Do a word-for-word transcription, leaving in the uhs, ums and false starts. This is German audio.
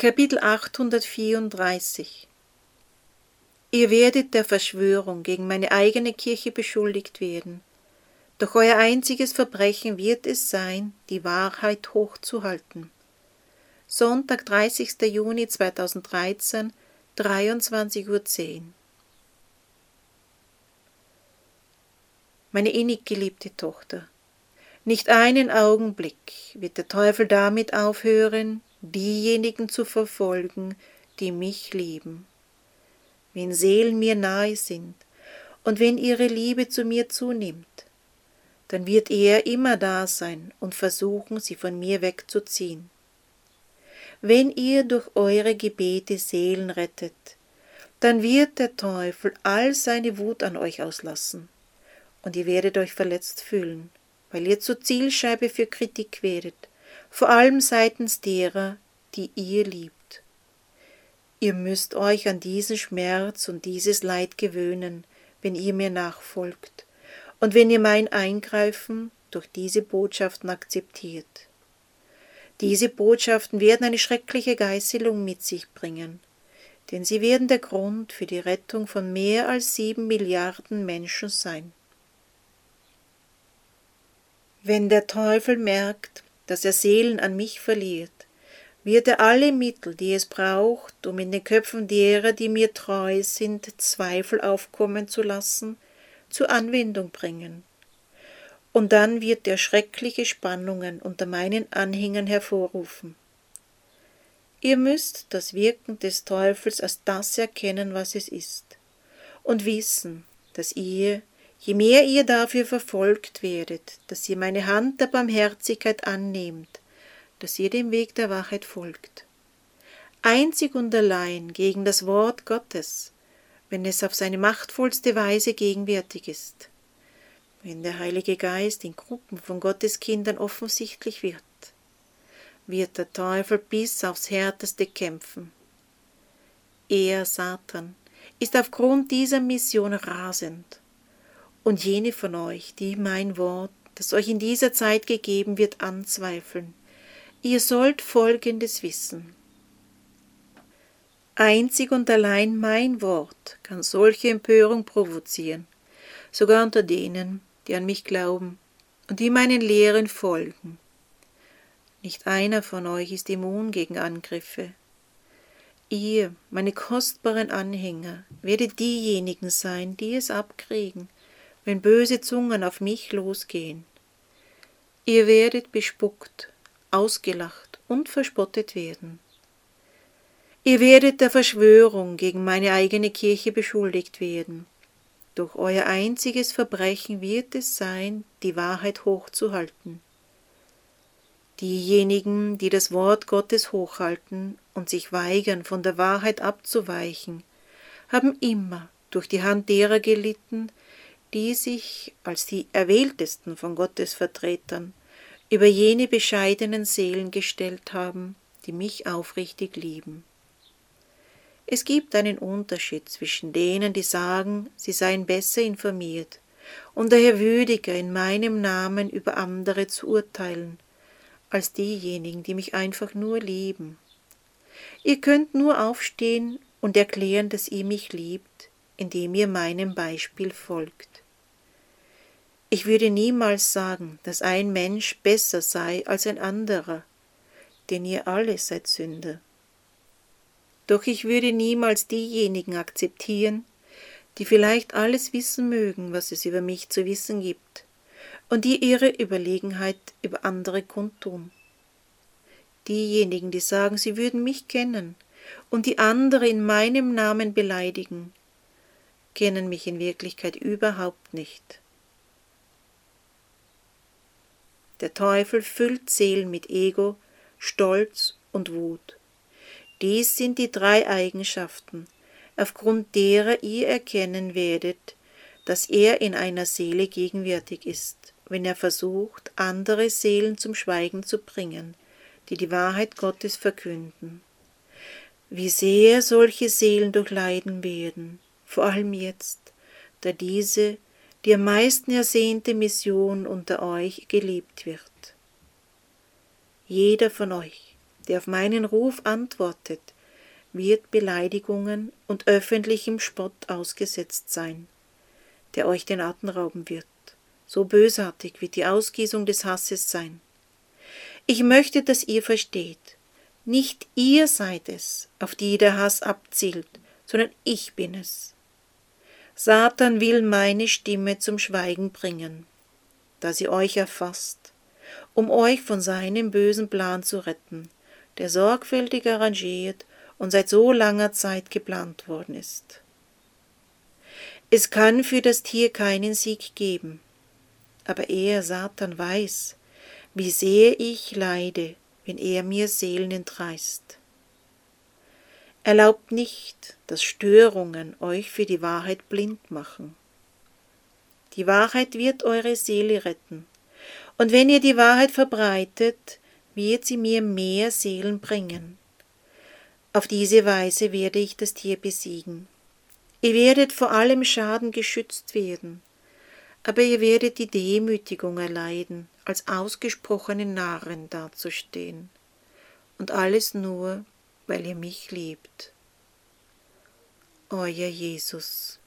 Kapitel achthundertvierunddreißig. Ihr werdet der Verschwörung gegen meine eigene Kirche beschuldigt werden, doch euer einziges Verbrechen wird es sein, die Wahrheit hochzuhalten. Sonntag, dreißigster Juni zweitausenddreizehn, dreiundzwanzig Uhr zehn. Meine innig geliebte Tochter, nicht einen Augenblick wird der Teufel damit aufhören, diejenigen zu verfolgen, die mich lieben. Wenn Seelen mir nahe sind und wenn ihre Liebe zu mir zunimmt, dann wird er immer da sein und versuchen, sie von mir wegzuziehen. Wenn ihr durch eure Gebete Seelen rettet, dann wird der Teufel all seine Wut an euch auslassen und ihr werdet euch verletzt fühlen, weil ihr zur Zielscheibe für Kritik werdet, vor allem seitens derer, die ihr liebt. Ihr müsst euch an diesen Schmerz und dieses Leid gewöhnen, wenn ihr mir nachfolgt und wenn ihr mein Eingreifen durch diese Botschaften akzeptiert. Diese Botschaften werden eine schreckliche Geißelung mit sich bringen, denn sie werden der Grund für die Rettung von mehr als sieben Milliarden Menschen sein. Wenn der Teufel merkt, dass er Seelen an mich verliert, wird er alle Mittel, die es braucht, um in den Köpfen derer, die mir treu sind, Zweifel aufkommen zu lassen, zur Anwendung bringen. Und dann wird er schreckliche Spannungen unter meinen Anhängern hervorrufen. Ihr müsst das Wirken des Teufels als das erkennen, was es ist, und wissen, dass ihr, je mehr ihr dafür verfolgt werdet, dass ihr meine Hand der Barmherzigkeit annehmt, dass ihr dem Weg der Wahrheit folgt. Einzig und allein gegen das Wort Gottes, wenn es auf seine machtvollste Weise gegenwärtig ist, wenn der Heilige Geist in Gruppen von Gottes Kindern offensichtlich wird, wird der Teufel bis aufs Härteste kämpfen. Er, Satan, ist aufgrund dieser Mission rasend, und jene von euch, die mein Wort, das euch in dieser Zeit gegeben wird, anzweifeln. Ihr sollt Folgendes wissen. Einzig und allein mein Wort kann solche Empörung provozieren, sogar unter denen, die an mich glauben und die meinen Lehren folgen. Nicht einer von euch ist immun gegen Angriffe. Ihr, meine kostbaren Anhänger, werdet diejenigen sein, die es abkriegen, wenn böse Zungen auf mich losgehen. Ihr werdet bespuckt, ausgelacht und verspottet werden. Ihr werdet der Verschwörung gegen meine eigene Kirche beschuldigt werden. Doch euer einziges Verbrechen wird es sein, die Wahrheit hochzuhalten. Diejenigen, die das Wort Gottes hochhalten und sich weigern, von der Wahrheit abzuweichen, haben immer durch die Hand derer gelitten, die sich als die erwähltesten von Gottes Vertretern über jene bescheidenen Seelen gestellt haben, die mich aufrichtig lieben. Es gibt einen Unterschied zwischen denen, die sagen, sie seien besser informiert und daher würdiger in meinem Namen über andere zu urteilen, als diejenigen, die mich einfach nur lieben. Ihr könnt nur aufstehen und erklären, dass ihr mich liebt, indem ihr meinem Beispiel folgt. Ich würde niemals sagen, dass ein Mensch besser sei als ein anderer, denn ihr alle seid Sünder. Doch ich würde niemals diejenigen akzeptieren, die vielleicht alles wissen mögen, was es über mich zu wissen gibt, und die ihre Überlegenheit über andere kundtun. Diejenigen, die sagen, sie würden mich kennen, und die andere in meinem Namen beleidigen, kennen mich in Wirklichkeit überhaupt nicht. Der Teufel füllt Seelen mit Ego, Stolz und Wut. Dies sind die drei Eigenschaften, aufgrund derer ihr erkennen werdet, dass er in einer Seele gegenwärtig ist, wenn er versucht, andere Seelen zum Schweigen zu bringen, die die Wahrheit Gottes verkünden. Wie sehr solche Seelen durchleiden werden, vor allem jetzt, da diese, die am meisten ersehnte Mission unter euch gelebt wird. Jeder von euch, der auf meinen Ruf antwortet, wird Beleidigungen und öffentlichem Spott ausgesetzt sein, der euch den Atem rauben wird. So bösartig wird die Ausgießung des Hasses sein. Ich möchte, dass ihr versteht, nicht ihr seid es, auf die der Hass abzielt, sondern ich bin es. Satan will meine Stimme zum Schweigen bringen, da sie euch erfasst, um euch von seinem bösen Plan zu retten, der sorgfältig arrangiert und seit so langer Zeit geplant worden ist. Es kann für das Tier keinen Sieg geben, aber er, Satan, weiß, wie sehr ich leide, wenn er mir Seelen entreißt. Erlaubt nicht, dass Störungen euch für die Wahrheit blind machen. Die Wahrheit wird eure Seele retten, und wenn ihr die Wahrheit verbreitet, wird sie mir mehr Seelen bringen. Auf diese Weise werde ich das Tier besiegen. Ihr werdet vor allem Schaden geschützt werden, aber ihr werdet die Demütigung erleiden, als ausgesprochene Narren dazustehen. Und alles nur, weil ihr mich liebt. Euer Jesus.